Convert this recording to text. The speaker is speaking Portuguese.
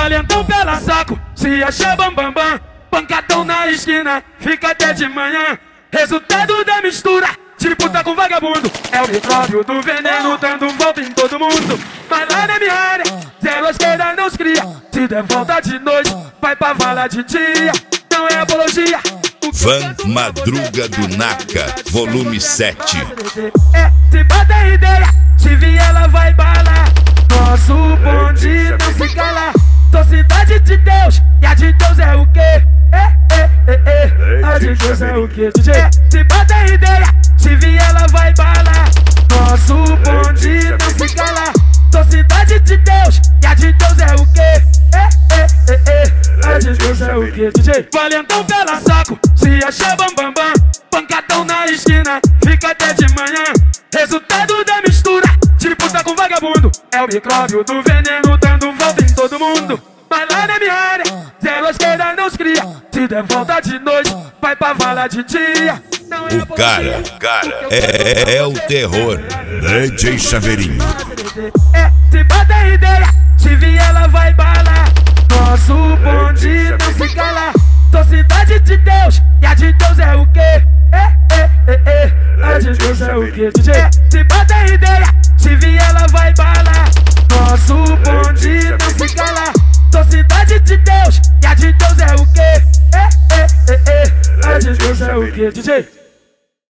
valentão pela saco, se acha bambambam. Pancadão na esquina, fica até de manhã. Resultado da mistura de puta com vagabundo. É o micróbio do veneno dando volta em todo mundo. Mas lá na minha área, zero à esquerda não se cria. Se der volta de noite, vai pra vala de dia. Não é apologia. Van Madruga do Naka, volume 7. Se bota ideia, se vier ela vai balar. Nosso bonde não se cala. Sou cidade de Deus, e a de Deus é o quê? A de Deus é o quê, DJ? Se bota ideia, se vier ela vai balar. Nosso bonde não se cala. Sou cidade de Deus, e a de Deus é o quê? A de Deus é o quê, DJ? Valentão pela saco, se acha bambambam. Pancadão na esquina, fica até de manhã. Resultado da mistura de puta com vagabundo. É o micróbio do veneno dando volta em todo mundo. Mas lá na minha área, zero à esquerda não se cria. Se der volta de noite, vai pra vala de dia. O cara é o terror. DJ Chaveirinho. Se bota ideia, se vier ela vai balar. Nosso bonde não se cala. Sou cidade de Deus, e a de Deus é o quê? A de Deus é o quê, DJ? Se bota ideia, se vier ela vai balar. Nosso bonde não se cala. Sou cidade de Deus, e a de Deus é o quê? A de Deus é o quê, DJ?